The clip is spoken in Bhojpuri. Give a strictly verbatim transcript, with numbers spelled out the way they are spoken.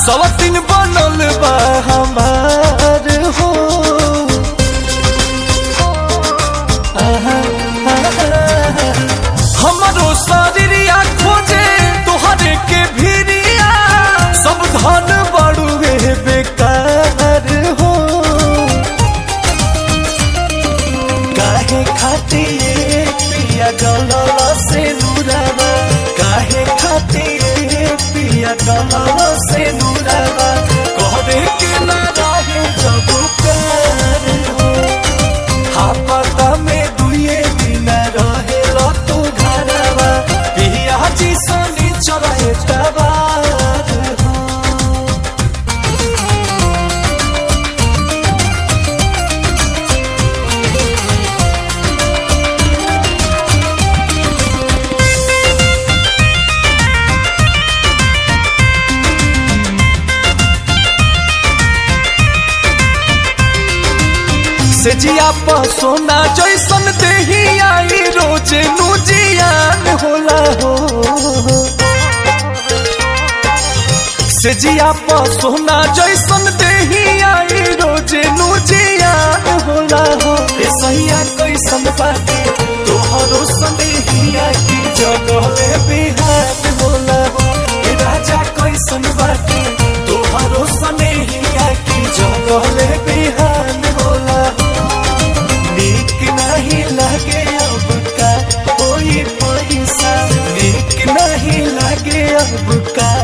सवतीन बनल बा हमार हो। हमारो शरीरिया खोजे तोहरे के भिरिया, सब धन बड़ुए बेकार हो। काहे खातिर पिया गलल से नुरावा, काहे खातिर पिया गलल से नुरावा, कहरे के ना रहे जब प्यार हो। हापता में दुए दिन रहे लो तू घरवा, पिया जी सनी चढ़े तबार हो। से जिया पर सोना जैसन देही आई, रोज नुजियान होला हो। से जिया पर सोना जैसन देही आई, रोज नुजियान होला हो। ए सैया कैसन बाटे तोहरो सनेहिया की जगह बिहार होला हो। ए राजा कैसन बाटे तोहरो सनेहिया की जगह बिहार होला हो। नीक नहीं लगे अब का कोई पैसा, नीक नहीं लगे अब का